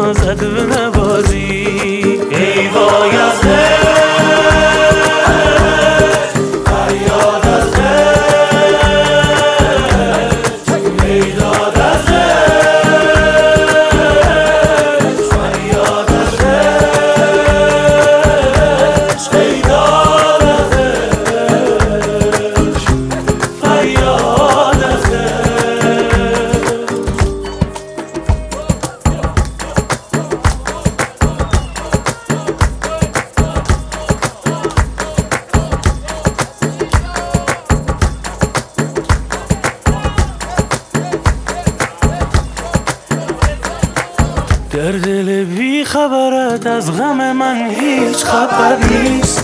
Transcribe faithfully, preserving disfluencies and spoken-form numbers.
نازد بنوازی. ای وای از فریاد از عشق، بیداد از عشق، فریاد از عشق، بیداد از عشق، فریاد از در دل بی خبرت از غم من هیچ خبر نیست.